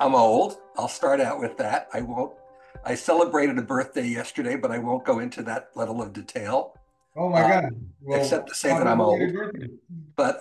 I'm old. I'll start out with that. I won't. I celebrated a birthday yesterday, but I won't go into that level of detail, Oh my uh, God. except Well, to say that happy I'm belated old. birthday. But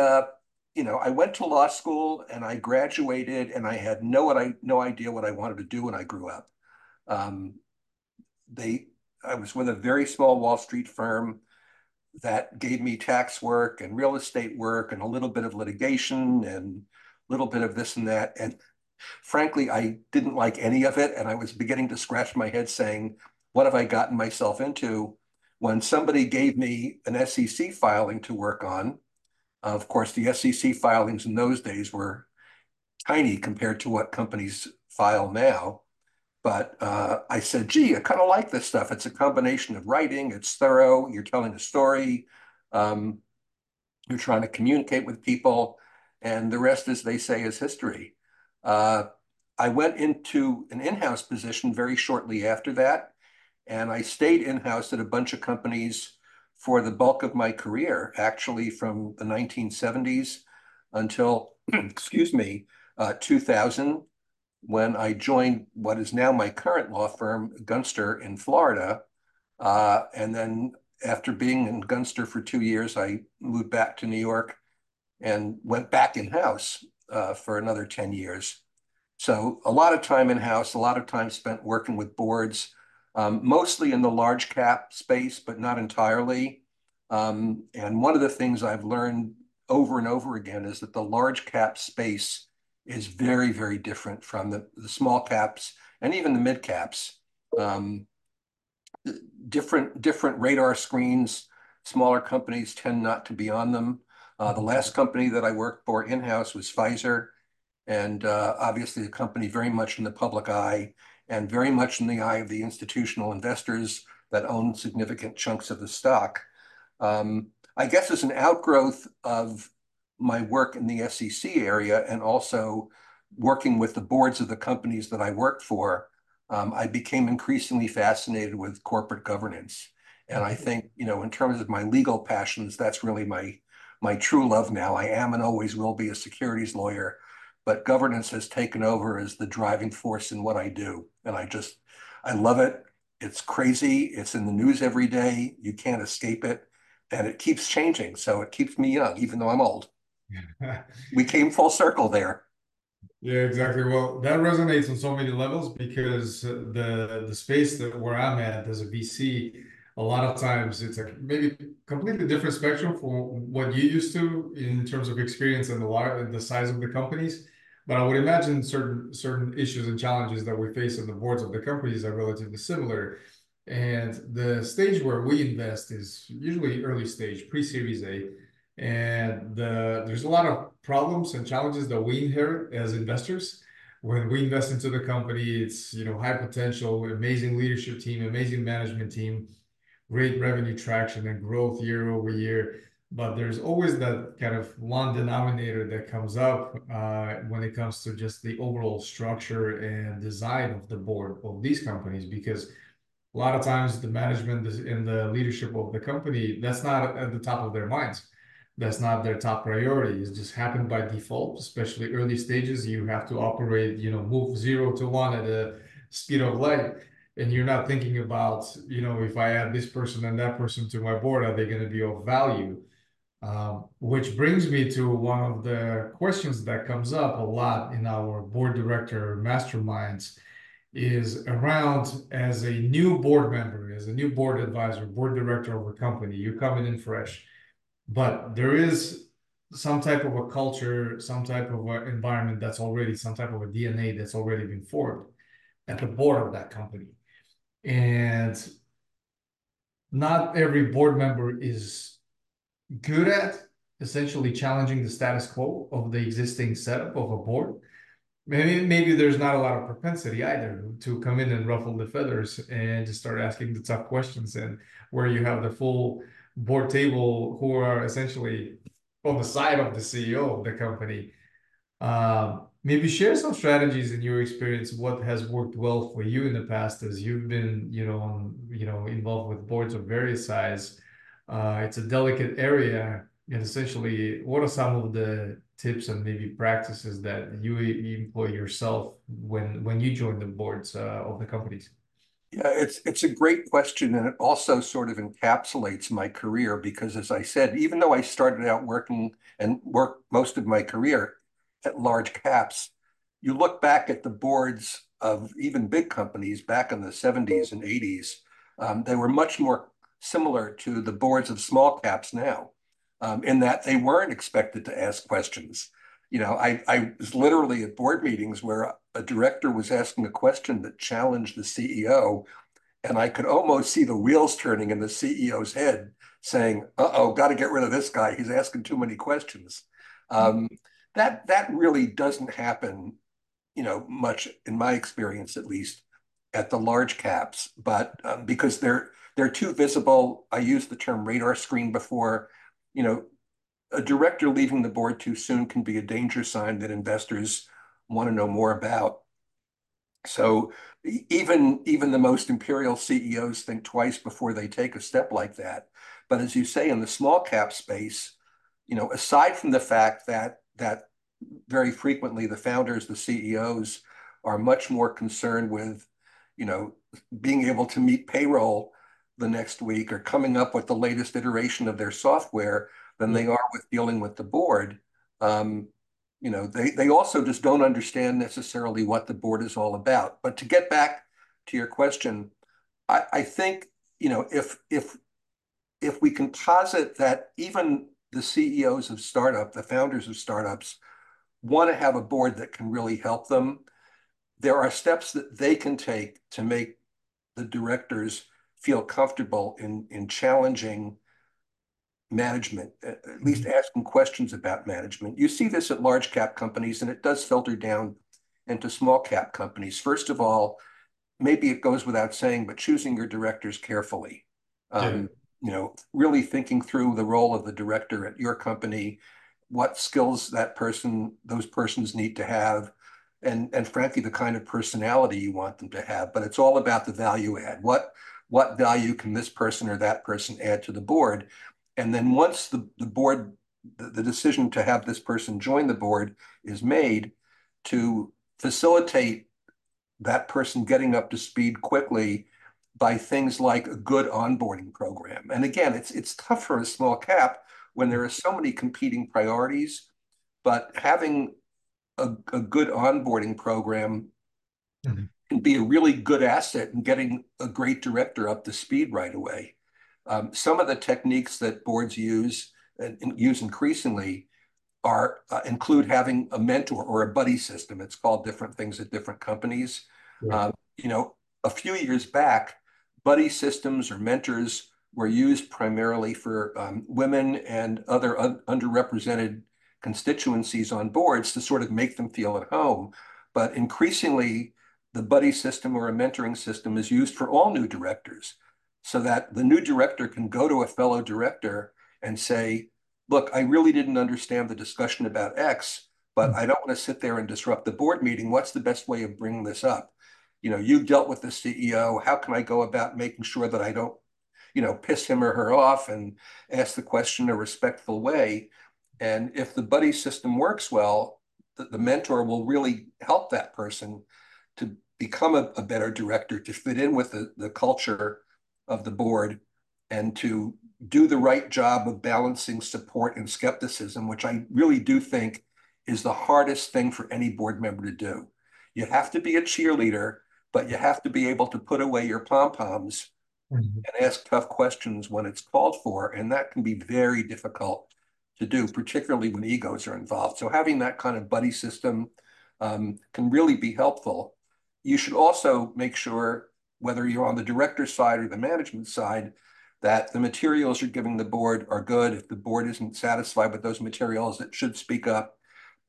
I went to law school and I graduated, and I had no idea what I wanted to do when I grew up. Um, they, I was with a very small Wall Street firm that gave me tax work and real estate work and a little bit of litigation and a little bit of this and that. And frankly, I didn't like any of it. And I was beginning to scratch my head saying, what have I gotten myself into? When somebody gave me an SEC filing to work on, of course, the SEC filings in those days were tiny compared to what companies file now. But I said, gee, I kind of like this stuff. It's a combination of writing, it's thorough, you're telling a story, um, you're trying to communicate with people, and the rest, as they say, is history. Uh, I went into an in-house position very shortly after that, and I stayed in-house at a bunch of companies for the bulk of my career, actually from the 1970s until, excuse me, 2000, when I joined what is now my current law firm, Gunster in Florida. And then after being in Gunster for 2 years, I moved back to New York and went back in-house for another 10 years. So a lot of time in-house, a lot of time spent working with boards, mostly in the large cap space, but not entirely. And one of the things I've learned over and over again is that the large cap space is very, very different from the small caps and even the mid caps. Um, different radar screens. Smaller companies tend not to be on them. The last company that I worked for in-house was Pfizer, and obviously a company very much in the public eye and very much in the eye of the institutional investors that own significant chunks of the stock. I guess as an outgrowth of my work in the SEC area and also working with the boards of the companies that I worked for, I became increasingly fascinated with corporate governance. And I think, in terms of my legal passions, that's really my true love now. I am and always will be a securities lawyer, but governance has taken over as the driving force in what I do. And I love it. It's crazy. It's in the news every day. You can't escape it. And it keeps changing. So it keeps me young, even though I'm old. We came full circle there. Yeah, exactly. Well, that resonates on so many levels because the space that where I'm at as a VC, a lot of times it's a maybe completely different spectrum from what you used to in terms of experience and the size of the companies. But I would imagine certain issues and challenges that we face on the boards of the companies are relatively similar. And the stage where we invest is usually early stage, pre-Series A. And there's a lot of problems and challenges that we inherit as investors. When we invest into the company, it's high potential, amazing leadership team, amazing management team, great revenue traction and growth year over year. But there's always that kind of one denominator that comes up when it comes to just the overall structure and design of the board of these companies, because a lot of times the management and the leadership of the company, that's not at the top of their minds. That's not their top priority. It's just happened by default, especially early stages. You have to operate, move 0 to 1 at a speed of light. And you're not thinking about, if I add this person and that person to my board, are they going to be of value? Which brings me to one of the questions that comes up a lot in our board director masterminds is around as a new board member, as a new board advisor, board director of a company. You're coming in fresh, but there is some type of a culture, some type of an environment that's already some type of a DNA that's already been formed at the board of that company. And not every board member is good at essentially challenging the status quo of the existing setup of a board. Maybe there's not a lot of propensity either to come in and ruffle the feathers and just start asking the tough questions, and where you have the full board table who are essentially on the side of the CEO of the company. Maybe share some strategies in your experience, what has worked well for you in the past as you've been, involved with boards of various size. It's a delicate area And essentially, what are some of the tips and maybe practices that you employ yourself when you join the boards of the companies? Yeah, it's a great question, and it also sort of encapsulates my career because, as I said, even though I started out working and worked most of my career at large caps, you look back at the boards of even big companies back in the 70s and 80s, they were much more similar to the boards of small caps now, in that they weren't expected to ask questions. I was literally at board meetings where a director was asking a question that challenged the CEO, and I could almost see the wheels turning in the CEO's head, saying, "Uh-oh, got to get rid of this guy. He's asking too many questions." Um, that really doesn't happen, much in my experience, at least at the large caps. But because they're too visible, I used the term radar screen before. You know, a director leaving the board too soon can be a danger sign that investors want to know more about. So even the most imperial CEOs think twice before they take a step like that. But as you say, in the small cap space, aside from the fact that very frequently the founders, the CEOs, are much more concerned with, you know, being able to meet payroll the next week or coming up with the latest iteration of their software than Yeah. they are with dealing with the board. Um, they also just don't understand necessarily what the board is all about. But to get back to your question, I think, if we can posit that even the CEOs of startup, the founders of startups, want to have a board that can really help them, there are steps that they can take to make the directors feel comfortable in challenging management, at least Mhm. asking questions about management. You see this at large cap companies, and it does filter down into small cap companies. First of all, maybe it goes without saying, but choosing your directors carefully. Yeah. Really thinking through the role of the director at your company, what skills those persons need to have, and frankly, the kind of personality you want them to have. But it's all about the value add. What value can this person or that person add to the board? And then once the board, the decision to have this person join the board is made, to facilitate that person getting up to speed quickly by things like a good onboarding program. And again, it's tough for a small cap when there are so many competing priorities, but having a good onboarding program Mhm. can be a really good asset in getting a great director up to speed right away. Some of the techniques that boards use and use increasingly include having a mentor or a buddy system. It's called different things at different companies. Yeah. Uh, you know, a few years back, buddy systems or mentors were used primarily for women and other underrepresented constituencies on boards to sort of make them feel at home. But increasingly, the buddy system or a mentoring system is used for all new directors so that the new director can go to a fellow director and say, look, I really didn't understand the discussion about X, but I don't want to sit there and disrupt the board meeting. What's the best way of bringing this up? You dealt with the CEO. How can I go about making sure that I don't, piss him or her off and ask the question in a respectful way? And if the buddy system works well, the mentor will really help that person to become a better director, to fit in with the culture of the board, and to do the right job of balancing support and skepticism, which I really do think is the hardest thing for any board member to do. You have to be a cheerleader, but you have to be able to put away your pom-poms Mhm. and ask tough questions when it's called for. And that can be very difficult to do, particularly when egos are involved. So having that kind of buddy system can really be helpful. You should also make sure, whether you're on the director side or the management side, that the materials you're giving the board are good. If the board isn't satisfied with those materials, it should speak up.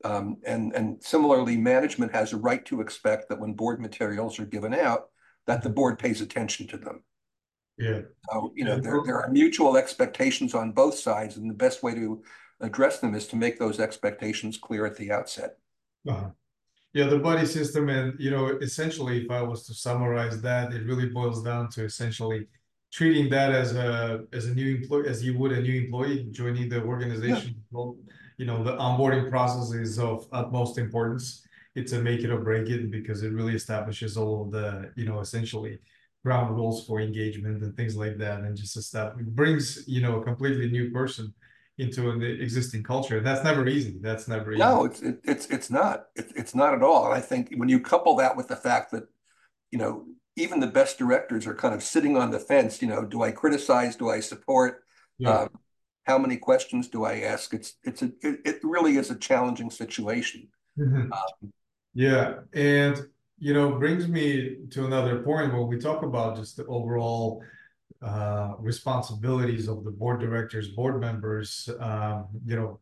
And similarly, management has a right to expect that when board materials are given out, that the board pays attention to them. Yeah. So, Yeah. there are mutual expectations on both sides, and the best way to address them is to make those expectations clear at the outset. Uh-huh. Yeah, the buddy system, and essentially, if I was to summarize that, it really boils down to essentially treating that as a new employee, as you would a new employee joining the Yeah. organization. Well, you know, the onboarding process is of utmost importance. It's a make it or break it because it really establishes all of the, you know, essentially ground rules for engagement and things like that, and just brings, you know, a completely new person into an existing culture. That's never easy. That's never easy. No, it's not. It's not at all. And I think when you couple that with the fact that, you know, even the best directors are kind of sitting on the fence, you know, do I criticize? Do I support? Yeah. Um, how many questions do I ask? It really is a challenging situation. Mhm. Yeah, and you know, brings me to another point when we talk about just the overall responsibilities of the board directors, board members. You know,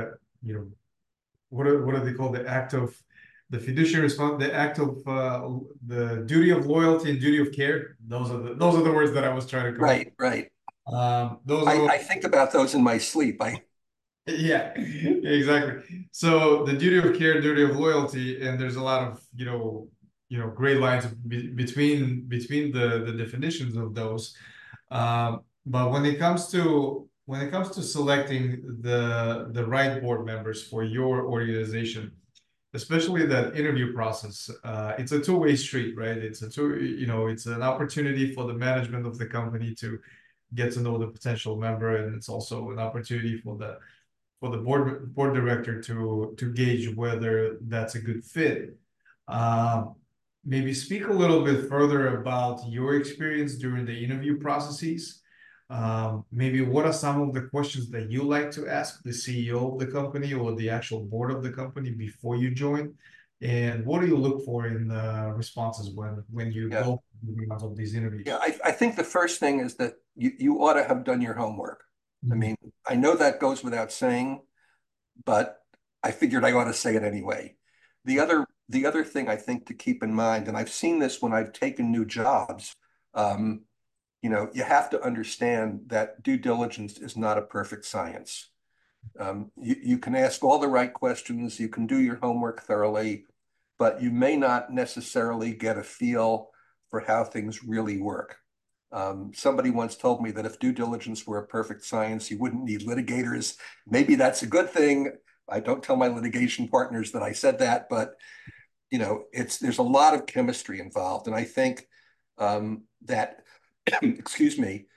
what do they call the act of the fiduciary response, the act of the duty of loyalty and duty of care. Those are the words that I was trying to come up. Right, right. Those are I think about those in my sleep. yeah, exactly. So the duty of care, duty of loyalty, and there's a lot of, you know, gray lines between the definitions of those. But when it comes to selecting the right board members for your organization, especially that interview process, it's a two-way street, right? You know, it's an opportunity for the management of the company to get to know the potential member, and it's also an opportunity for the board director to gauge whether that's a good fit. Um, Maybe speak a little bit further about your experience during the interview processes. Maybe what are some of the questions that you like to ask the CEO of the company or the actual board of the company before you join? And what do you look for in the responses when you Yeah, go through rounds of these yeah. interviews? I think the first thing is that you ought to have done your homework. I Mhm. mean, I know that goes without saying, but I figured I ought to say it anyway. The other thing I think to keep in mind, and I've seen this when I've taken new jobs, um, you know, you have to understand that due diligence is not a perfect science. You can ask all the right questions, you can do your homework thoroughly, but you may not necessarily get a feel for how things really work. Somebody once told me that if due diligence were a perfect science, you wouldn't need litigators. Maybe that's a good thing. I don't tell my litigation partners that I said that, but you know, there's a lot of chemistry involved, and I think that, excuse me,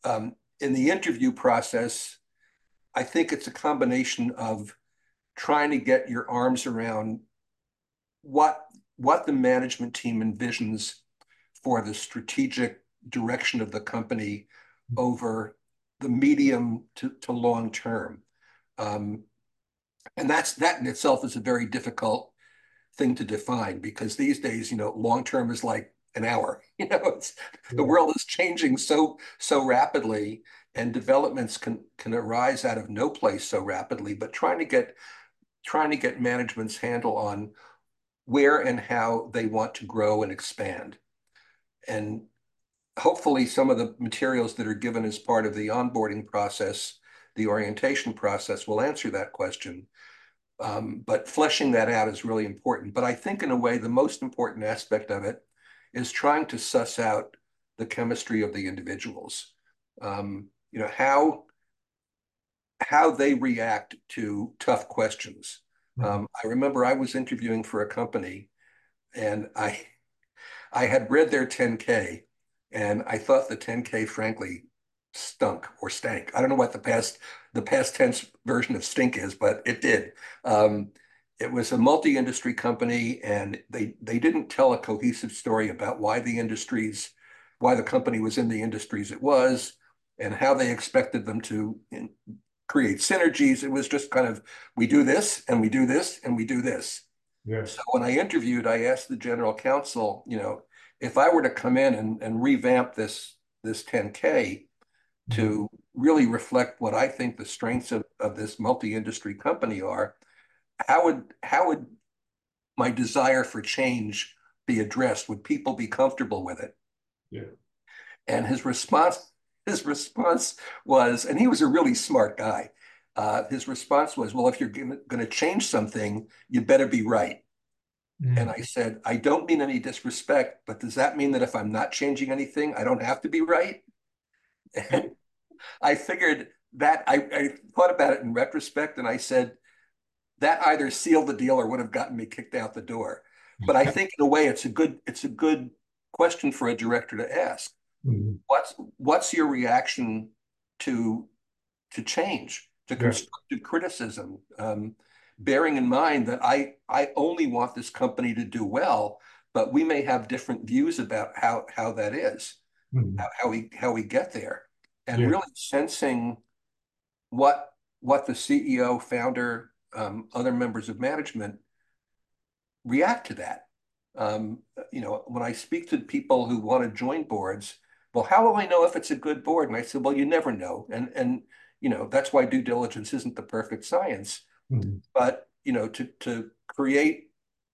in the interview process, I think it's a combination of trying to get your arms around what what the management team envisions for the strategic direction of the company over the medium to long term. Um, and that in itself is a very difficult thing to define because these days, you know, long term is like an hour. You know, the Yeah. world is changing so rapidly, and developments can arise out of no place so rapidly. But trying to get management's handle on where and how they want to grow and expand. And hopefully some of the materials that are given as part of the onboarding process, the orientation process will answer that question. But fleshing that out is really important. But I think in a way, the most important aspect of it is trying to suss out the chemistry of the individuals. You know, how they react to tough questions. Mhm. I remember I was interviewing for a company and I had read their 10K and I thought the 10K frankly stunk or stank. I don't know what the past tense version of stink is, but it did. Um, it was a multi-industry company and they didn't tell a cohesive story about why the company was in the industries it was and how they expected them to create synergies. It was just kind of we do this and we do this and we do this. So Yes. when I interviewed, I asked the general counsel, you know, if I were to come in and revamp this 10K Mhm. to really reflect what I think the strengths of this multi-industry company are, how would my desire for change be addressed? Would people be comfortable with it? Yeah. And his response was, and he was a really smart guy. His response was, well, if you're going to change something, you better be right. And Mhm. I said, I don't mean any disrespect, but does that mean that if I'm not changing anything, I don't have to be right? Yeah. I figured that I thought about it in retrospect, and I said that either sealed the deal or would have gotten me kicked out the door. But I think in a way it's a good question for a director to ask. Mhm. What's your reaction to change, to Yeah. constructive criticism, bearing in mind that I only want this company to do well, but we may have different views about how that is, Mhm. how we get there, and Yeah. really sensing what the CEO, founder, other members of management react to that. Um, when I speak to people who want to join boards, well, how will I know if it's a good board? And I said, well, you never know. And that's why due diligence isn't the perfect science. Mhm. But, to create,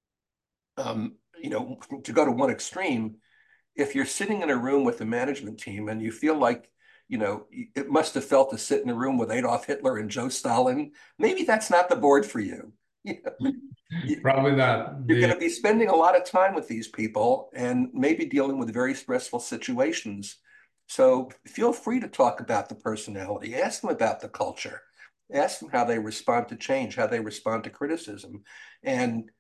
to go to one extreme, if you're sitting in a room with the management team and you feel like, it must have felt to sit in a room with Adolf Hitler and Joe Stalin, maybe that's not the board for you. Probably not. You're going The to be spending a lot of time with these people and maybe dealing with very stressful situations. So feel free to talk about the personality, ask them about the culture, ask them how they respond to change, how they respond to criticism. And,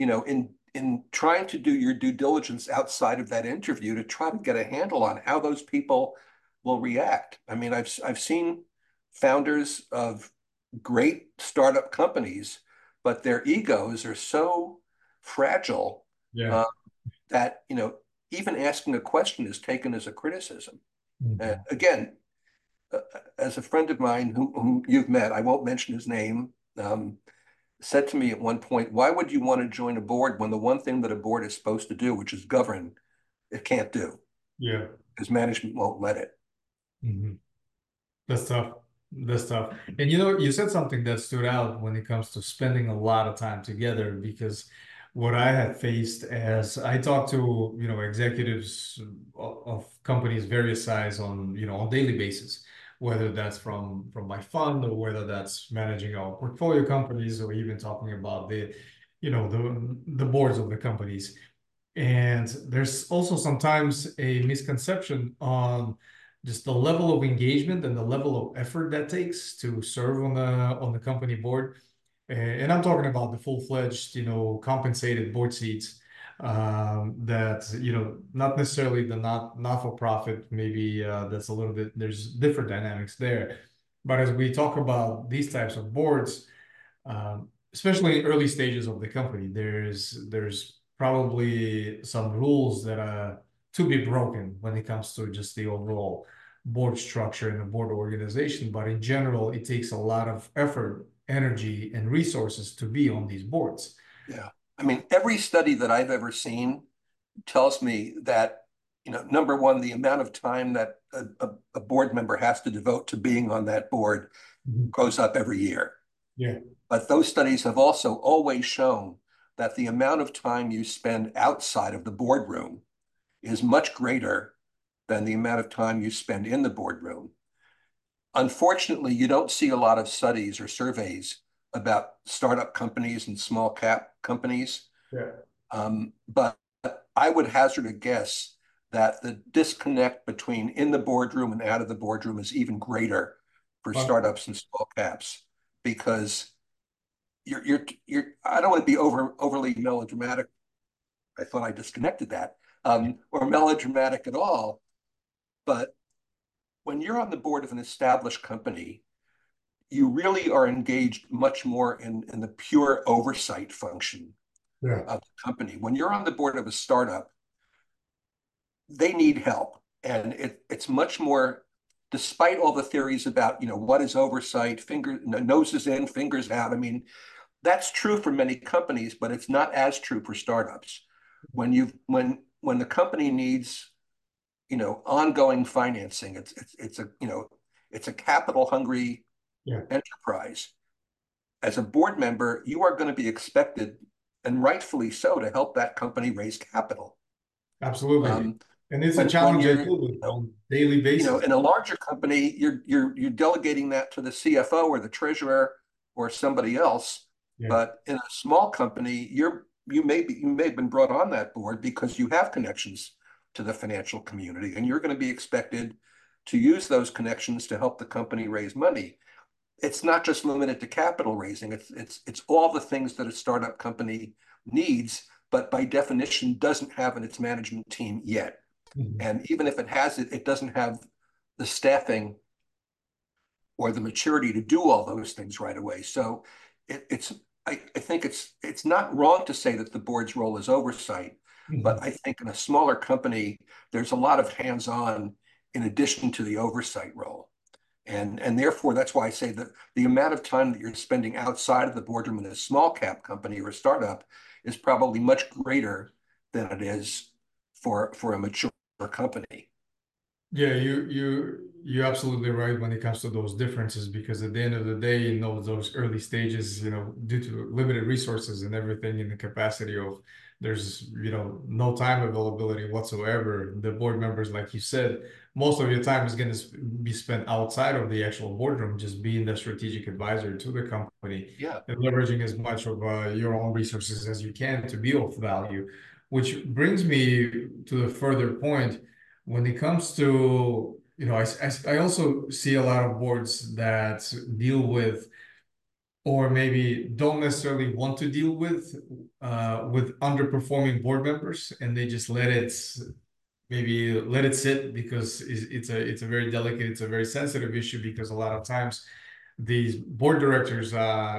in trying to do your due diligence outside of that interview to try to get a handle on how those people will react. I mean, I've seen founders of great startup companies, but their egos are so fragile Yeah. uh, that even asking a question is taken as a criticism. Mhm. Again, as a friend of mine whom you've met, I won't mention his name, said to me at one point, "Why would you want to join a board when the one thing that a board is supposed to do, which is govern, it can't do Yeah. because management won't let it." Mhm. That's tough. That's tough. And you know, you said something that stood out when it comes to spending a lot of time together, because what I had faced as I talked to, executives of companies various size on, on daily basis, whether that's from my fund or whether that's managing our portfolio companies or even talking about the boards of the companies. And there's also sometimes a misconception on just the level of engagement and the level of effort that takes to serve on the company board. And I'm talking about the full-fledged, compensated board seats, that, not necessarily the not-for-profit, maybe that's a little bit, there's different dynamics there. But as we talk about these types of boards, especially in early stages of the company, there's probably some rules that are to be broken when it comes to just the overall board structure and the board organization. But in general, it takes a lot of effort, energy, and resources to be on these boards. Yeah. I mean, every study that I've ever seen tells me that, number one, the amount of time that a board member has to devote to being on that board Mhm. goes up every year. Yeah, But those studies have also always shown that the amount of time you spend outside of the boardroom is much greater than the amount of time you spend in the boardroom. Unfortunately, you don't see a lot of studies or surveys about startup companies and small cap companies. yeah. But I would hazard a guess that the disconnect between in the boardroom and out of the boardroom is even greater for But startups and small caps because you're I don't want to be overly melodramatic. I thought I disconnected that, or melodramatic at all. But when you're on the board of an established company, you really are engaged much more in the pure oversight function yeah, of the company. When you're on the board of a startup, they need help. And it's much more, despite all the theories about, what is oversight, noses in, fingers out. I mean, that's true for many companies, but it's not as true for startups. When the company needs, ongoing financing, it's a capital hungry yeah, enterprise. As a board member, you are going to be expected, and rightfully so, to help that company raise capital. absolutely. Um, And it's a when challenge I you're, deal with on a daily basis. in a larger company, you're delegating that to the CFO or the treasurer or somebody else. Yeah, But in a small company, you may have been brought on that board because you have connections to the financial community, and you're going to be expected to use those connections to help the company raise money. It's not just limited to capital raising. It's all the things that a startup company needs, but by definition doesn't have in its management team yet. Mhm. And even if it has it, it doesn't have the staffing or the maturity to do all those things right away. So it's I think it's not wrong to say that the board's role is oversight, but Mhm. I think in a smaller company, there's a lot of hands-on in addition to the oversight role. And therefore, that's why I say that the amount of time that you're spending outside of the boardroom in a small cap company or a startup is probably much greater than it is for a mature company. Yeah, you're absolutely right when it comes to those differences, because at the end of the day, in those early stages, due to limited resources and everything, in the capacity of there's no time availability whatsoever. The board members, like you said, most of your time is going to be spent outside of the actual boardroom, just being the strategic advisor to the company Yeah. and leveraging as much of your own resources as you can to be of value. Which brings me to the further point when it comes to, I also see a lot of boards that deal with, or maybe don't necessarily want to deal with underperforming board members, and they just let it sit, because it's a very delicate, it's a very sensitive issue, because a lot of times these board directors,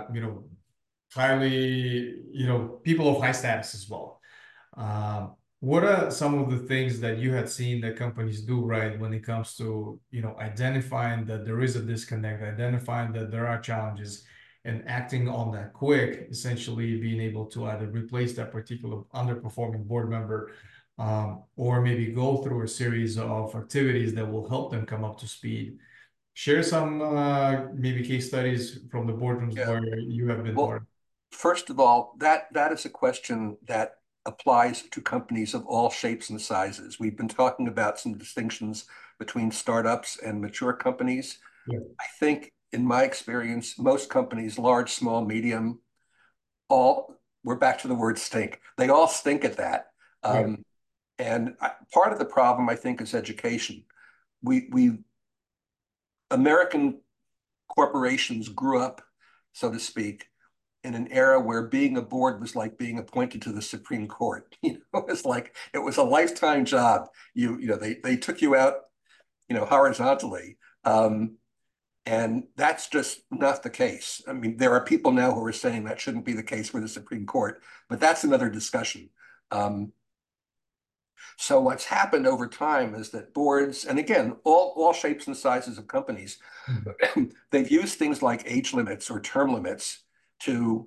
highly, people of high status as well. What are some of the things that you had seen that companies do right when it comes to, identifying that there is a disconnect, identifying that there are challenges, and acting on that quick, essentially being able to either replace that particular underperforming board member, or maybe go through a series of activities that will help them come up to speed. Share some maybe case studies from the boardrooms Yeah. where you have been Well, part first of all, that is a question that applies to companies of all shapes and sizes. We've been talking about some distinctions between startups and mature companies. of. I think, in my experience, most companies, large, small, medium, all, we're back to the word stink. They all stink at that. Yeah. And part of the problem, I think, is education. We American corporations grew up, so to speak, in an era where being a board was like being appointed to the Supreme Court. It was like it was a lifetime job. They took you out, horizontally. Um, and that's just not the case. I mean, there are people now who are saying that shouldn't be the case for the Supreme Court, but that's another discussion. Um, so what's happened over time is that boards, and again, all shapes and sizes of companies, Mhm. they've used things like age limits or term limits to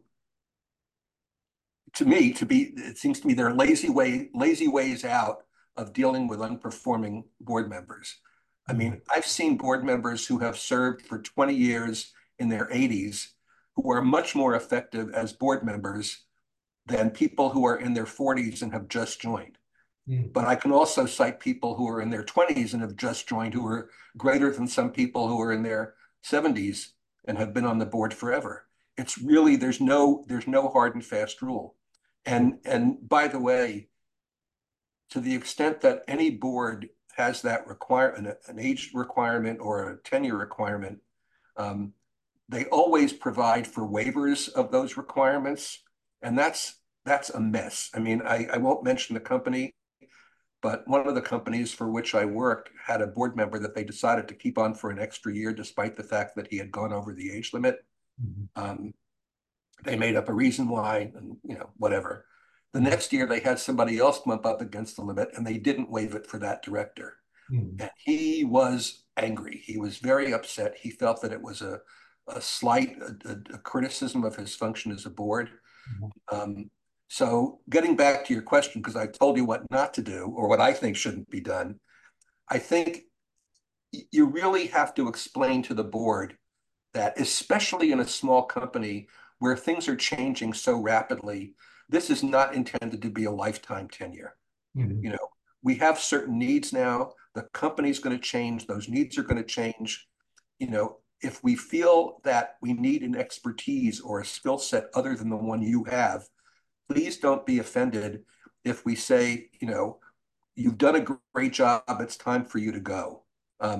it seems to me there are lazy ways out of dealing with unperforming board members. I Mhm. mean, I've seen board members who have served for 20 years in their 80s who are much more effective as board members than people who are in their 40s and have just joined. Mhm. But I can also cite people who are in their 20s and have just joined who are greater than some people who are in their 70s and have been on the board forever. It's really there's no hard and fast rule. And by the way, to the extent that any board has that an age requirement or a tenure requirement, um, they always provide for waivers of those requirements, and that's a mess. I mean, I won't mention the company, but one of the companies for which I worked had a board member that they decided to keep on for an extra year, despite the fact that he had gone over the age limit. Mhm. Um, they made up a reason why, and whatever. The Mhm. next year, they had somebody else bump up against the limit, and they didn't waive it for that director. Mhm. And he was angry. He was very upset. He felt that it was a slight, a criticism of his function as a board. Mhm. Um, so getting back to your question, because I told you what not to do or what I think shouldn't be done, I think you really have to explain to the board that, especially in a small company where things are changing so rapidly, this is not intended to be a lifetime tenure. Mhm. You know, we have certain needs now. The company's going to change. Those needs are going to change. If we feel that we need an expertise or a skill set other than the one you have, please don't be offended if we say, you've done a great job. It's time for you to go. Um,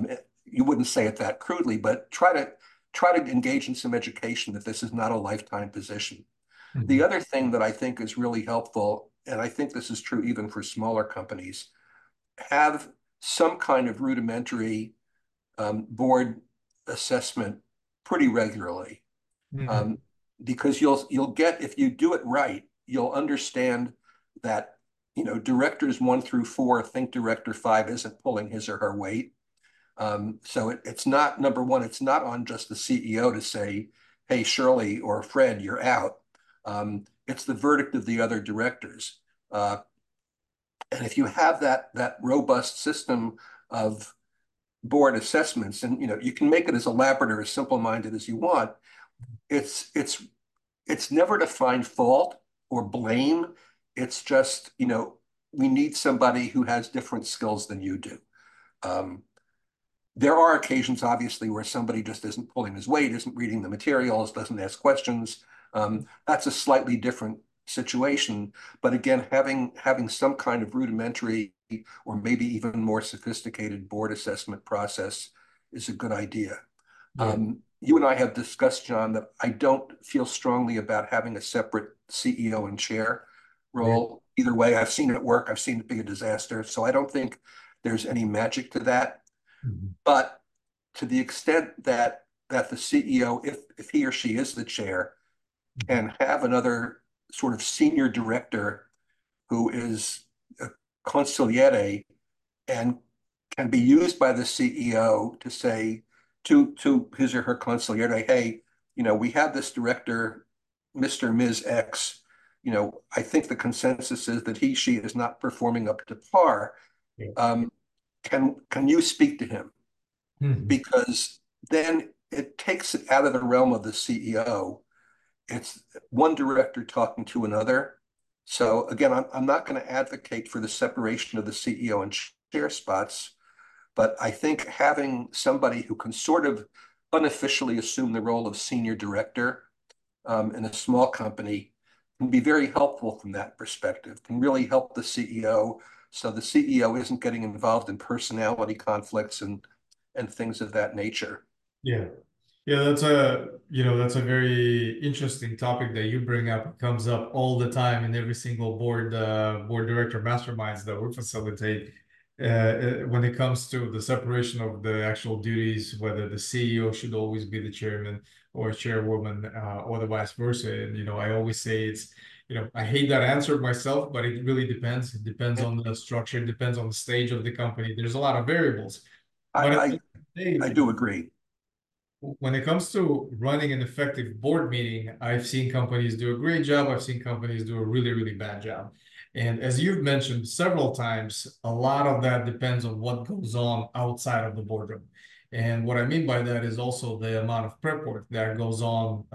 you wouldn't say it that crudely, but try to engage in some education that this is not a lifetime position. The Mhm. other thing that I think is really helpful, and I think this is true even for smaller companies, have some kind of rudimentary board assessment pretty regularly. Mhm. Um, because you'll get, if you do it right, you'll understand that, directors 1 through 4 think director 5 isn't pulling his or her weight. So it's not, number one, it's not on just the CEO to say, hey, Shirley or Fred, you're out. It's the verdict of the other directors. Uh, and if you have that robust system of board assessments, and you can make it as elaborate or as simple-minded as you want, it's it's it's never to find fault or blame. It's just, we need somebody who has different skills than you do. Um, there are occasions, obviously, where somebody just isn't pulling his weight, isn't reading the materials, doesn't ask questions. That's a slightly different situation. But again, having some kind of rudimentary or maybe even more sophisticated board assessment process is a good idea. Yeah. You and I have discussed, John, that I don't feel strongly about having a separate CEO and chair Yeah. role. Either way, I've seen it work. I've seen it be a disaster. So I don't think there's any magic to that. Mhm. But to the extent that the CEO, if he or she is the chair, Mhm. can have another sort of senior director who is a consigliere and can be used by the CEO to say to his or her consigliere, hey, we have this director, Mr. Ms. X. I think the consensus is that she is not performing up to par. Yeah. Um, can you speak to him? Mhm. Because then it takes it out of the realm of the CEO. It's one director talking to another. So again, I'm not going to advocate for the separation of the CEO and chair spots, but I think having somebody who can sort of unofficially assume the role of senior director in a small company can be very helpful from that perspective, can really help the CEO. So the CEO isn't getting involved in personality conflicts and things of that nature. Yeah. Yeah, that's a very interesting topic that you bring up. It comes up all the time in every single board director masterminds that we facilitate. When it comes to the separation of the actual duties, whether the CEO should always be the chairman or chairwoman, or the vice versa. And I always say I hate that answer myself, but it really depends. It depends on the structure, it depends on the stage of the company. There's a lot of variables. I, But at the I, end of the day, I do agree. when it comes to running an effective board meeting, I've seen companies do a great job. I've seen companies do a really, really bad job. And as you've mentioned several times, a lot of that depends on what goes on outside of the boardroom. And what I mean by that is also the amount of prep work that goes on,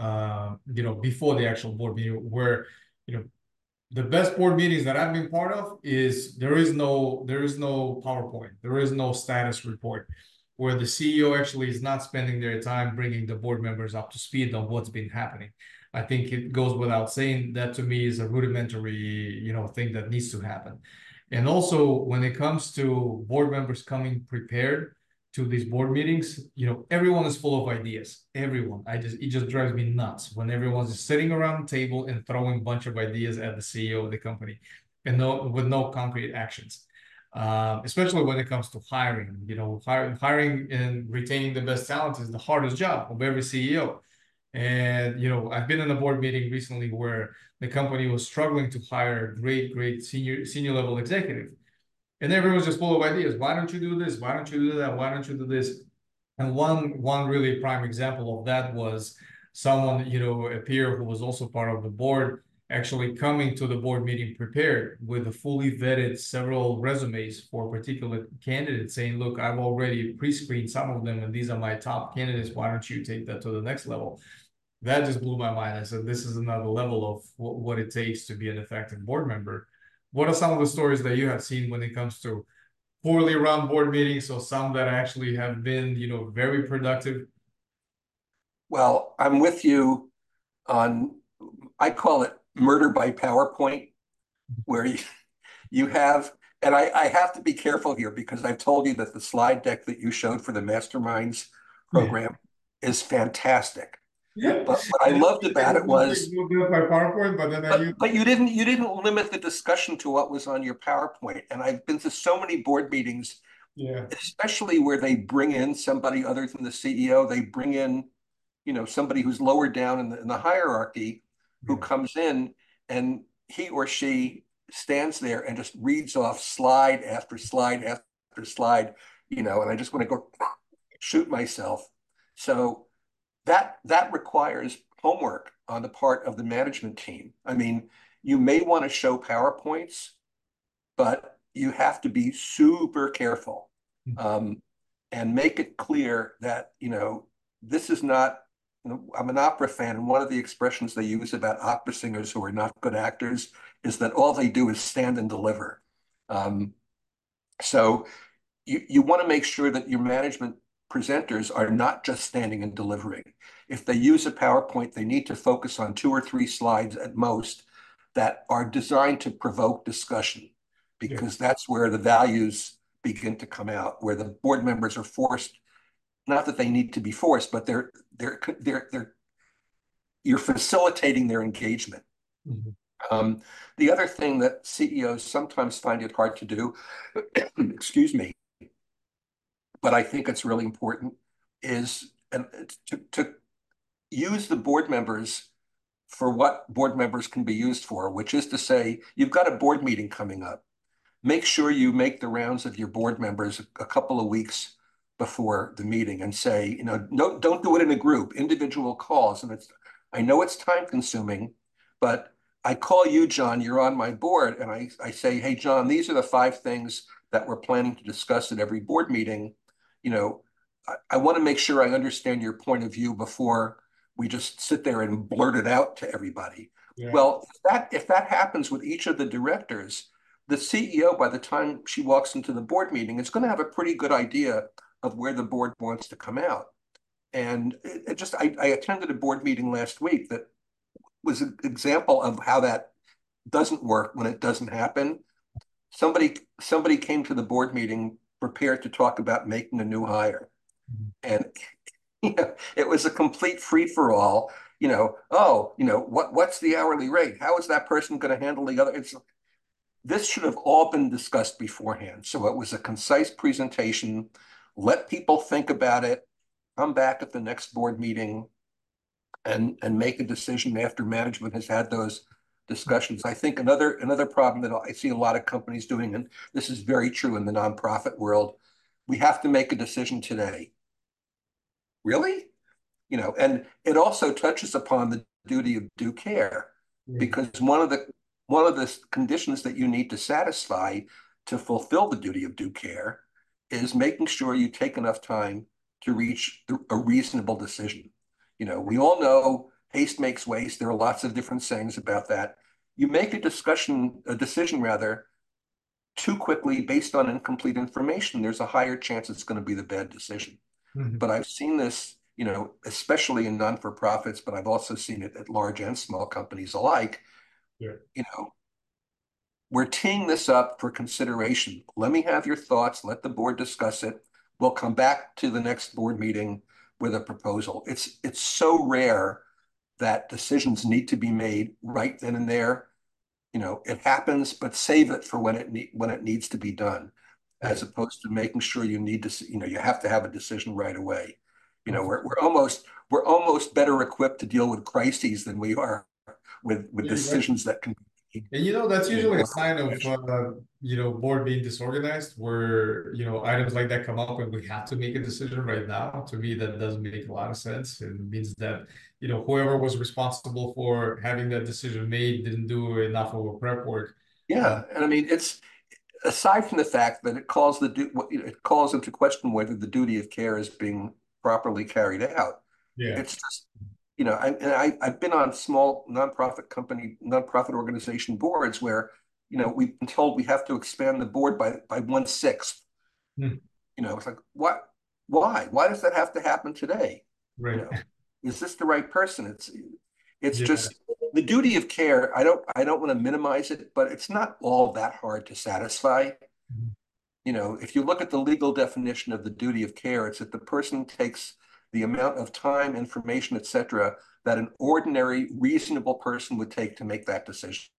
before the actual board meeting, where, you know, the best board meetings that I've been part of is there is no PowerPoint, there is no status report, where the CEO actually is not spending their time bringing the board members up to speed on what's been happening. I think it goes without saying that to me is a rudimentary, thing that needs to happen. And also when it comes to board members coming prepared to these board meetings, everyone is full of ideas. Everyone. It just drives me nuts when everyone's just sitting around the table and throwing a bunch of ideas at the CEO of the company and with no concrete actions. Especially when it comes to hiring. Hiring and retaining the best talent is the hardest job of every CEO. And I've been in a board meeting recently where the company was struggling to hire great senior level executive, and everyone's just full of ideas. Why don't you do this? Why don't you do that? Why don't you do this? And one really prime example of that was someone, a peer who was also part of the board, actually coming to the board meeting prepared with a fully vetted several resumes for particular candidates, saying, look, I've already pre-screened some of them and these are my top candidates. Why don't you take that to the next level? That just blew my mind. I said, this is another level of what it takes to be an effective board member. What are some of the stories that you have seen when it comes to poorly run board meetings, or some that actually have been, very productive? Well, I'm with you on, I call it murder by PowerPoint, where you have And I have to be careful here because I've told you that the slide deck that you showed for the Masterminds program is fantastic. But what I I just loved about it take was, note of my PowerPoint, but then I use. but you didn't limit the discussion to what was on your PowerPoint. And I've been to so many board meetings, Yeah. especially where they bring in somebody other than the CEO. They bring in, somebody who's lower down in the hierarchy who Yeah. comes in, and he or she stands there and just reads off slide after slide after slide, and I just want to go shoot myself. So that requires homework on the part of the management team. I mean, you may want to show PowerPoints, but you have to be super careful, um, and make it clear that, this is not, I'm an opera fan, and one of the expressions they use about opera singers who are not good actors is that all they do is stand and deliver. Um, so you want to make sure that your management presenters are not just standing and delivering. If they use a PowerPoint, they need to focus on 2 or 3 slides at most that are designed to provoke discussion, Yeah. because that's where the values begin to come out, where the board members are forced, not that they need to be forced, but they're you're facilitating their engagement. Mhm. The other thing that CEOs sometimes find it hard to do, excuse me, but I think it's really important, is to use the board members for what board members can be used for, which is to say, you've got a board meeting coming up. Make sure you make the rounds of your board members a couple of weeks before the meeting and say, no, don't do it in a group, individual calls. And I know it's time consuming, but I call you, John, you're on my board. And I say, hey, John, these are the 5 things that we're planning to discuss at every board meeting. You know, I want to make sure I understand your point of view before we just sit there and blurt it out to everybody. Yeah. Well, if that happens with each of the directors, the CEO, by the time she walks into the board meeting, is going to have a pretty good idea of where the board wants to come out. And I attended a board meeting last week that was an example of how that doesn't work when it doesn't happen. Somebody came to the board meeting prepared to talk about making a new hire. Mhm. And it was a complete free for all. Oh, what's the hourly rate? How is that person going to handle the other? This should have all been discussed beforehand. So it was a concise presentation. Let people think about it, come back at the next board meeting, and make a decision after management has had those discussions. I think another problem that I see a lot of companies doing, and this is very true in the nonprofit world, we have to make a decision today. Really? And it also touches upon the duty of due care, Yeah. because one of the conditions that you need to satisfy to fulfill the duty of due care is making sure you take enough time to reach a reasonable decision. We all know haste makes waste. There are lots of different sayings about that. You make a decision rather, too quickly based on incomplete information, there's a higher chance it's going to be the bad decision. Mhm. But I've seen this, especially in non-for-profits, but I've also seen it at large and small companies alike. Yeah. You know, we're teeing this up for consideration. Let me have your thoughts. Let the board discuss it. We'll come back to the next board meeting with a proposal. It's so rare that decisions need to be made right then and there. It happens, but save it for when it needs to be done, Yeah. as opposed to making sure you have to have a decision right away. Absolutely. We're almost better equipped to deal with crises than we are with Yeah, you're right. decisions that can be And that's in usually a one sign of direction. board being disorganized, where items like that come up and we have to make a decision right now. To me, that doesn't make a lot of sense. It means that whoever was responsible for having that decision made didn't do enough of a prep work. Yeah, and I mean, it's aside from the fact that it calls into question whether the duty of care is being properly carried out. Yeah. It's just, I've been on small nonprofit organization boards where, we've been told we have to expand the board by 1/6. Hmm. It's like, what? Why? Why does that have to happen today? You Right. know, is this the right person? It's Yeah. just the duty of care. I don't want to minimize it, but it's not all that hard to satisfy. Mhm. You know, if you look at the legal definition of the duty of care, it's that the person takes the amount of time, information, etc., that an ordinary, reasonable person would take to make that decision.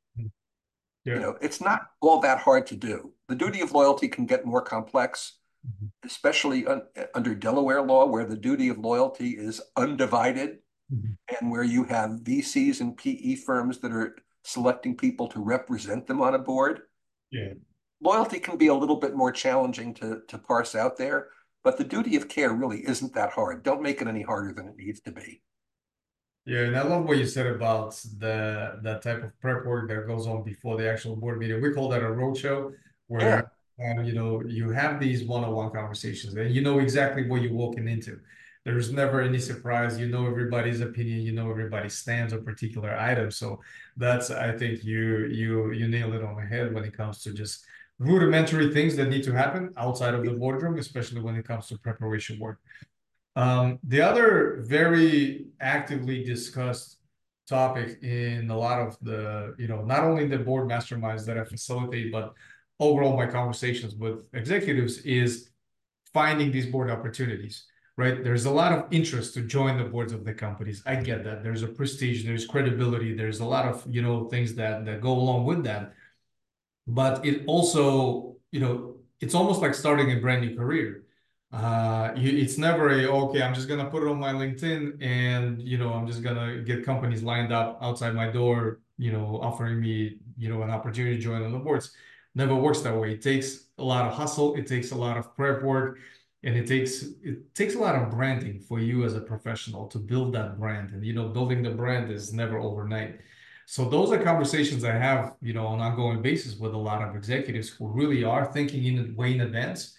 You Yeah. know, it's not all that hard to do. The duty of loyalty can get more complex, Mhm. especially under Delaware law, where the duty of loyalty is undivided Mhm. and where you have VCs and PE firms that are selecting people to represent them on a board. Yeah. Loyalty can be a little bit more challenging to parse out there, but the duty of care really isn't that hard. Don't make it any harder than it needs to be. Yeah, and I love what you said about that type of prep work that goes on before the actual board meeting. We call that a roadshow, Yeah, where you have these one-on-one conversations, and you know exactly what you're walking into. There's never any surprise. You know everybody's opinion. You know everybody's stands on particular items. So that's, I think, you nail it on the head when it comes to just rudimentary things that need to happen outside of the boardroom, especially when it comes to preparation work. The other very actively discussed topic in a lot of the, not only the board masterminds that I facilitate, but overall my conversations with executives is finding these board opportunities, right? There's a lot of interest to join the boards of the companies. I get that. There's a prestige, there's credibility, there's a lot of, things that go along with that. But it also, it's almost like starting a brand new career. It's never okay, I'm just gonna put it on my LinkedIn and I'm just gonna get companies lined up outside my door, offering me, an opportunity to join on the boards. Never works that way. It takes a lot of hustle, it takes a lot of prep work, and it takes a lot of branding for you as a professional to build that brand. And building the brand is never overnight. So those are conversations I have, on an ongoing basis with a lot of executives who really are thinking in way in advance.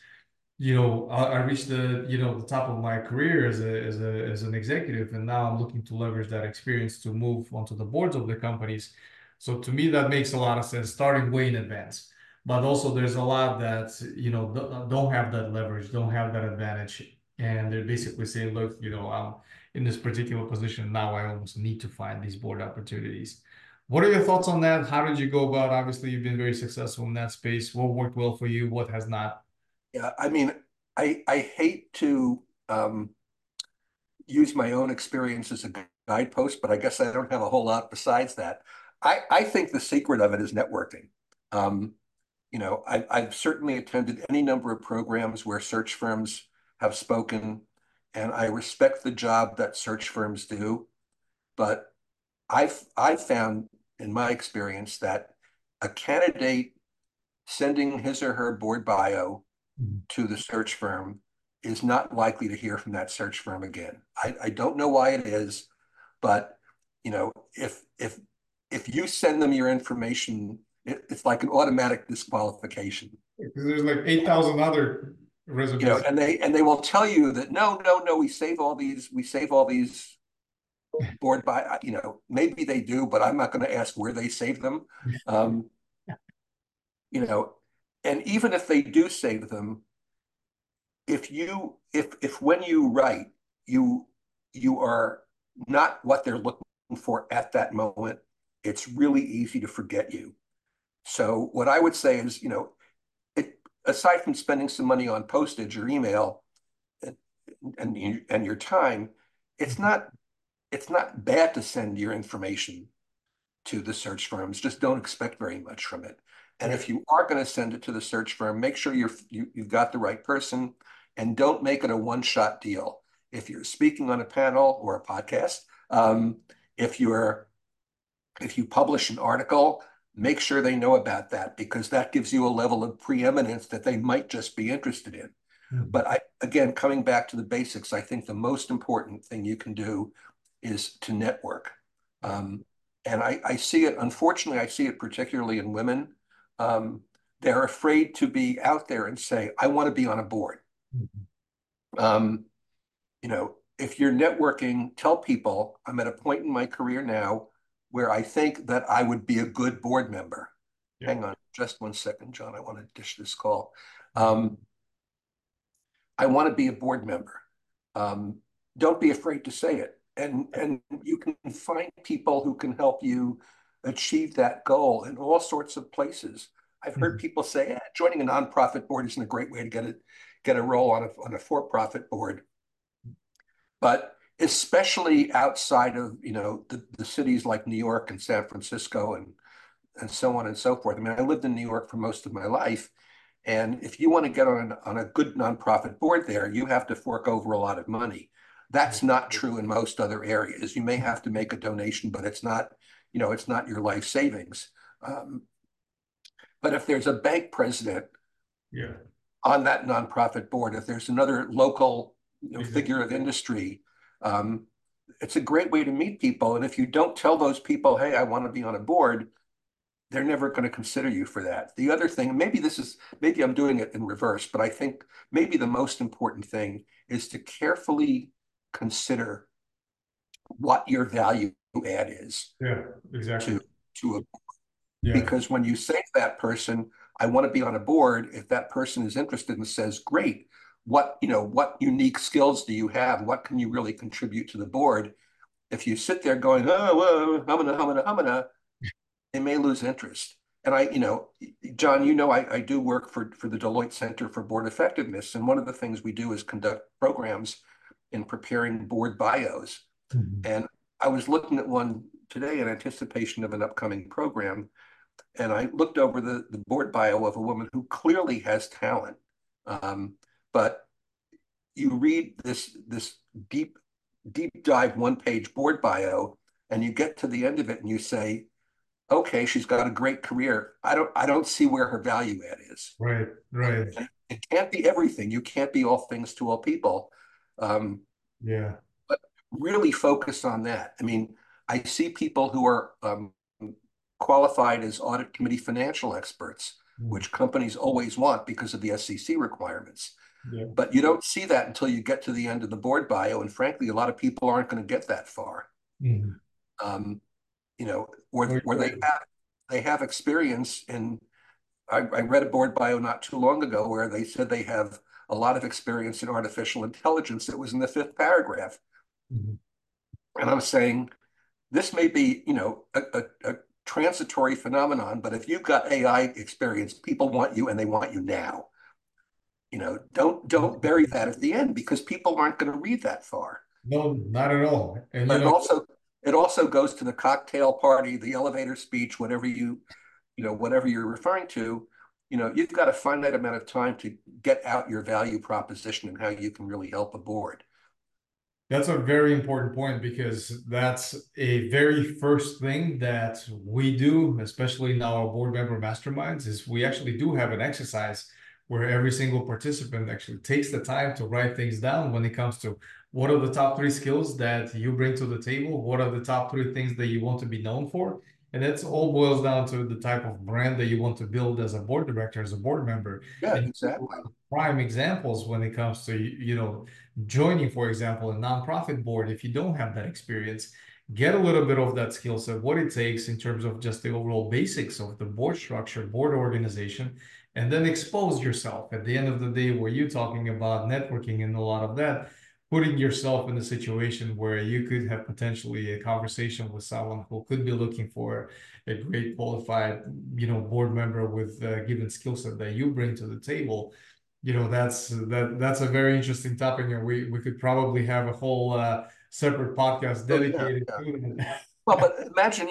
I reached the top of my career as an executive, and now I'm looking to leverage that experience to move onto the boards of the companies. So to me, that makes a lot of sense, starting way in advance. But also, there's a lot that don't have that leverage, don't have that advantage, and they're basically saying, "Look, I'm in this particular position now. I almost need to find these board opportunities." What are your thoughts on that? How did you go about? Obviously, you've been very successful in that space. What worked well for you? What has not? yeah. I mean, I hate to use my own experience as a guidepost, but I guess I don't have a whole lot besides that. I think the secret of it is networking. Um, I've certainly attended any number of programs where search firms have spoken, and I respect the job that search firms do. But I've found in my experience that a candidate sending his or her board bio Mhm. to the search firm is not likely to hear from that search firm again. I don't know why it is, but if you send them your information, it's like an automatic disqualification. Because there's like 8,000 other resumes. And they will tell you that no, we save all these board by, maybe they do, but I'm not going to ask where they save them. Um, you know, and even if they do save them, if when you write, you you are not what they're looking for at that moment, it's really easy to forget you. So what I would say is, aside from spending some money on postage or email and and your time, it's not it's not bad to send your information to the search firms. Just don't expect very much from it. And Yeah. if you are going to send it to the search firm, make sure you've got the right person and don't make it a one-shot deal. If you're speaking on a panel or a podcast, if you're if you publish an article, make sure they know about that because that gives you a level of preeminence that they might just be interested in. Mhm. But again, coming back to the basics, I think the most important thing you can do is to network. Um, and I see it, unfortunately, I see it particularly in women. Um, they're afraid to be out there and say, I want to be on a board. Mhm. Um, if you're networking, tell people I'm at a point in my career now where I think that I would be a good board member. Yeah. Hang on just one second, John. I want to dish this call. Mhm. Um, I want to be a board member. Um, don't be afraid to say it. And you can find people who can help you achieve that goal in all sorts of places. I've heard Mhm. people say, joining a nonprofit board isn't a great way to get a role on a for-profit board. But especially outside of, the cities like New York and San Francisco and so on and so forth. I mean, I lived in New York for most of my life. And if you want to get on a good nonprofit board there, you have to fork over a lot of money. That's not true in most other areas. You may have to make a donation, but it's not your life savings. Um, but if there's a bank president Yeah, on that nonprofit board, if there's another local, exactly. figure of industry, um, it's a great way to meet people. And if you don't tell those people, hey, I want to be on a board, they're never going to consider you for that. The other thing, maybe I'm doing it in reverse, but I think maybe the most important thing is to carefully consider what your value add is Yeah, exactly. to to a Yeah. because when you say to that person, I want to be on a board, if that person is interested and says, great, what unique skills do you have? What can you really contribute to the board? If you sit there going, oh, well, humana, they may lose interest. And John, I do work for the Deloitte Center for Board Effectiveness. And one of the things we do is conduct programs in preparing board bios. Mhm. And I was looking at one today in anticipation of an upcoming program. And I looked over the board bio of a woman who clearly has talent. Um, but you read this deep, deep dive one-page board bio, and you get to the end of it and you say, okay, she's got a great career. I don't see where her value add is. Right, right. And it can't be everything. You can't be all things to all people. Um, Yeah. but really focus on that. I mean, I see people who are qualified as audit committee financial experts, Mm. which companies always want because of the SEC requirements. Yeah. But you don't see that until you get to the end of the board bio. And frankly, a lot of people aren't going to get that far. Mhm. Um, No, where you're right. they have experience in. I read a board bio not too long ago where they said they have a lot of experience in artificial intelligence. It was in the fifth paragraph, Mhm. and I'm saying this may be, a transitory phenomenon, but if you've got AI experience, people want you and they want you now. Don't bury that at the end because people aren't going to read that far. No, not at all. And But it also goes to the cocktail party, the elevator speech, whatever you're referring to. You've got a finite amount of time to get out your value proposition and how you can really help a board. that's a very important point because that's a very first thing that we do, especially in our board member masterminds, is we actually do have an exercise where every single participant actually takes the time to write things down when it comes to what are the top three skills that you bring to the table, what are the top three things that you want to be known for. And that's all boils down to the type of brand that you want to build as a board director, as a board member. Yeah, And exactly. prime examples when it comes to, joining, for example, a nonprofit board, if you don't have that experience, get a little bit of that skill set, what it takes in terms of just the overall basics of the board structure, board organization, and then expose yourself. At the end of the day, where you're talking about networking and a lot of that, putting yourself in a situation where you could have potentially a conversation with someone who could be looking for a great qualified, board member with a given skill set that you bring to the table. That's a very interesting topic, and we could probably have a whole separate podcast Oh yeah, dedicated yeah. to that. Well, but imagine,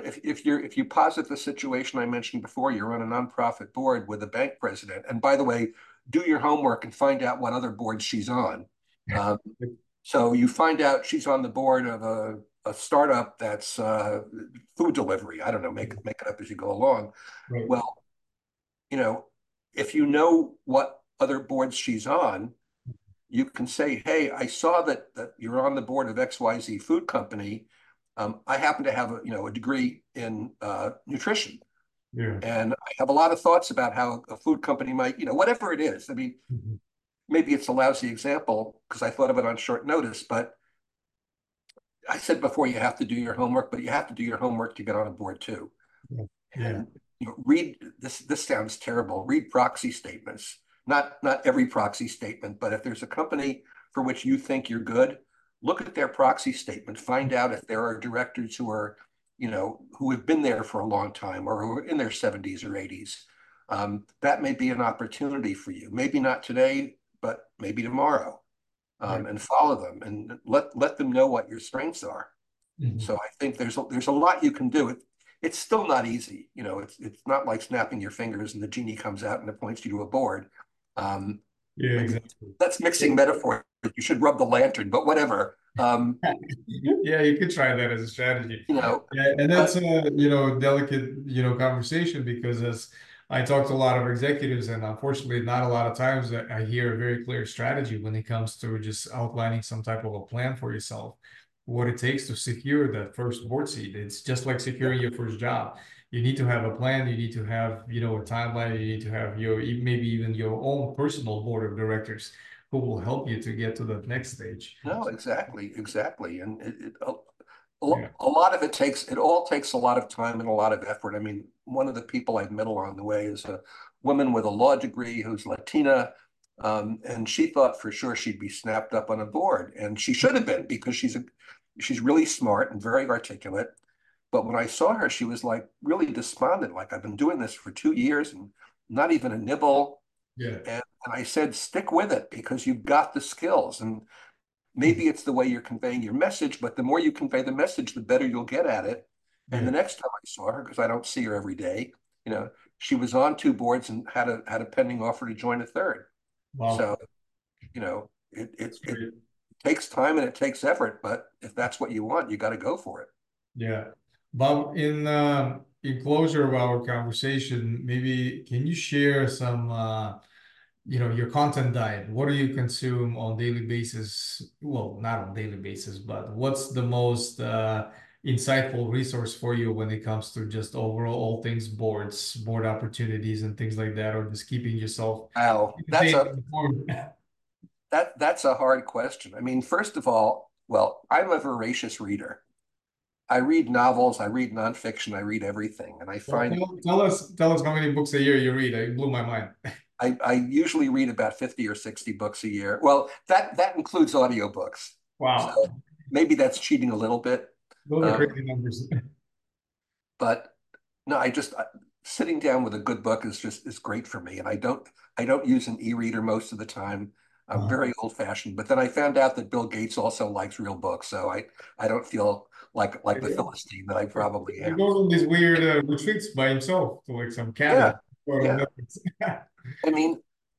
if you posit the situation I mentioned before, you're on a nonprofit board with a bank president, and by the way, do your homework and find out what other boards she's on. Um, so you find out she's on the board of a startup that's food delivery. I don't know, make it up as you go along. Right. Well, you know, if you know what other boards she's on, you can say, hey, I saw that you're on the board of XYZ food company. I happen to have a degree in nutrition, Yeah. and I have a lot of thoughts about how a food company might, whatever it is. I mean, Mhm. maybe it's a lousy example because I thought of it on short notice, but I said before you have to do your homework, but you have to do your homework to get on a board too. Yeah. Yeah. And read this. This sounds terrible. Read proxy statements. Not every proxy statement, but if there's a company for which you think you're good, look at their proxy statement. Find out if there are directors who have been there for a long time or who are in their 70s or 80s. That may be an opportunity for you. Maybe not today, but maybe tomorrow. Right. And follow them and let them know what your strengths are. Mhm. So I think there's a lot you can do. It's still not easy. It's not like snapping your fingers and the genie comes out and it points you to a board. Um, Yeah, maybe exactly. that's mixing metaphors. You should rub the lantern, but whatever. Yeah, you could try that as a strategy. You know, Yeah, and that's but a delicate conversation because as I talk to a lot of executives, and unfortunately, not a lot of times I hear a very clear strategy when it comes to just outlining some type of a plan for yourself, what it takes to secure that first board seat. It's just like securing your first job. You need to have a plan. You need to have a timeline. You need to have maybe even your own personal board of directors who will help you to get to the next stage. no, exactly. And Yeah. a lot of it all takes a lot of time and a lot of effort. I mean, one of the people I've met along the way is a woman with a law degree who's Latina. And she thought for sure she'd be snapped up on a board, and she should have been because she's really smart and very articulate. But when I saw her, she was like really despondent, like I've been doing this for 2 years and not even a nibble. Yeah. And I said, stick with it because you've got the skills. And maybe it's the way you're conveying your message, but the more you convey the message, the better you'll get at it. And Yeah. the next time I saw her, because I don't see her every day, she was on two boards and had a pending offer to join a third. Wow. So, it Great. takes time and it takes effort, but if that's what you want, you got to go for it. Yeah. Bob, in closure of our conversation, maybe can you share some your content diet? What do you consume on daily basis? Well, not on daily basis, but what's the most insightful resource for you when it comes to just overall all things boards, board opportunities and things like that, or just keeping yourself Wow, entertained and informed? that's a hard question. I mean, first of all, well, I'm a voracious reader. I read novels, I read nonfiction, I read everything, and I Well, find tell us how many books a year you read. It blew my mind. I usually read about 50 or 60 books a year. Well, that includes audiobooks. So Wow. maybe that's cheating a little bit. Those are Um, crazy numbers. but no, sitting down with a good book is great for me. And I don't use an e-reader most of the time. I'm Uh-huh. very old fashioned. But then I found out that Bill Gates also likes real books. So I don't feel like the Philistine that I probably He am. goes on these weird retreats by himself to like some cabin Yeah. out of Yeah. Netflix. I mean,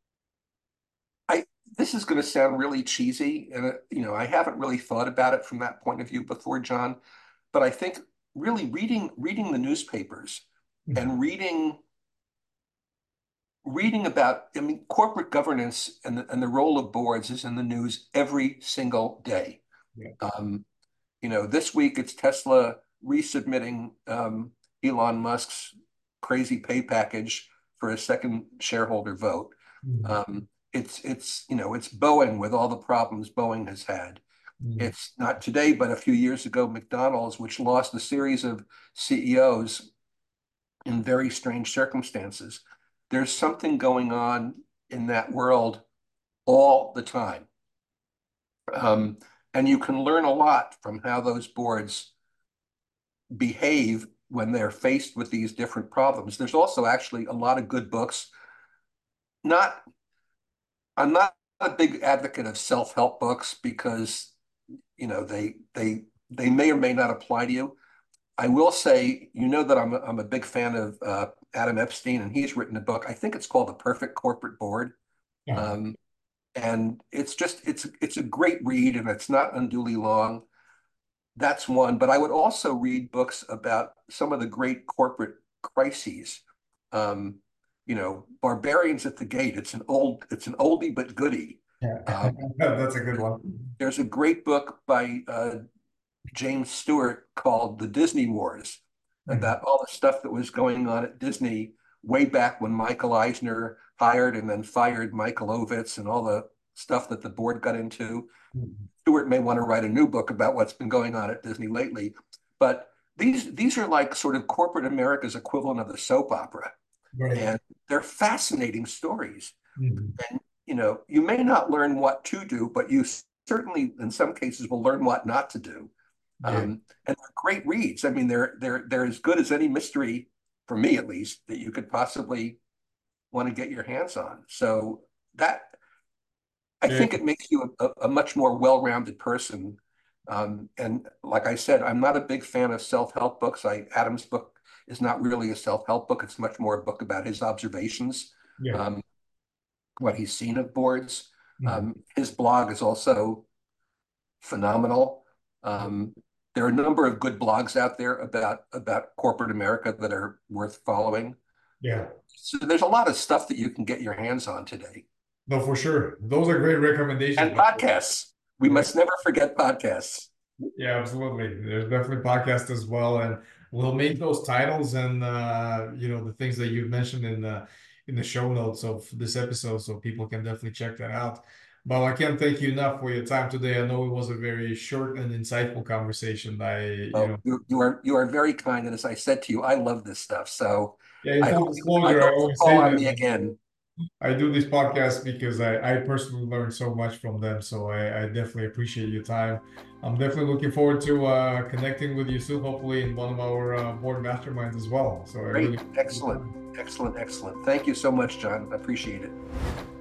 I this is going to sound really cheesy, and I haven't really thought about it from that point of view before, John. But I think really reading the newspapers and reading about, I mean, corporate governance and the role of boards is in the news every single day. Yeah. Um, this week it's Tesla resubmitting Elon Musk's crazy pay package for a second shareholder vote. Mhm. It's Boeing with all the problems Boeing has had. Mhm. It's not today, but a few years ago, McDonald's, which lost a series of CEOs in very strange circumstances. There's something going on in that world all the time. Um, and you can learn a lot from how those boards behave when they're faced with these different problems. There's also actually a lot of good books. Not, I'm not a big advocate of self-help books because, they may or may not apply to you. I will say, that I'm a big fan of Adam Epstein, and he's written a book. I think it's called The Perfect Corporate Board. Uh-huh. Um, and it's a great read, and it's not unduly long. That's one. But I would also read books about some of the great corporate crises. Um, Barbarians at the Gate. It's an oldie but goodie. Yeah. Um, That's a good one. there's a great book by James Stewart called The Disney Wars Mhm. about all the stuff that was going on at Disney way back when Michael Eisner hired and then fired Michael Ovitz and all the stuff that the board got into. Mhm. Stewart may want to write a new book about what's been going on at Disney lately. But these are like sort of corporate America's equivalent of the soap opera. Right. And they're fascinating stories. Mhm. And you may not learn what to do, but you certainly in some cases will learn what not to do. Yeah. And they're great reads. I mean, they're as good as any mystery, for me at least, that you could possibly want to get your hands on. So that I Yeah, think it makes you a much more well-rounded person. And like I said, I'm not a big fan of self-help books. Adam's book is not really a self-help book. It's much more a book about his observations, yeah. um, what he's seen of boards. Mhm. His blog is also phenomenal. Um, there are a number of good blogs out there about corporate America that are worth following. Yeah. So there's a lot of stuff that you can get your hands on today. No, for sure. Those are great recommendations. And podcasts. We Yeah, must never forget podcasts. yeah, absolutely. There's definitely podcasts as well, and we'll make those titles and the things that you've mentioned in the show notes of this episode, so people can definitely check that out. But I can't thank you enough for your time today. I know it was a very short and insightful conversation. Well, you are very kind, and as I said to you, I love this stuff. So Yeah, in I full hope I disclosure, I hope you always call say on that. me again. I do this podcast because I personally learned so much from them. So I definitely appreciate your time. I'm definitely looking forward to connecting with you soon, hopefully in one of our board masterminds as well. So I Great, really appreciate your excellent, time. excellent, excellent. Thank you so much, John. I appreciate it.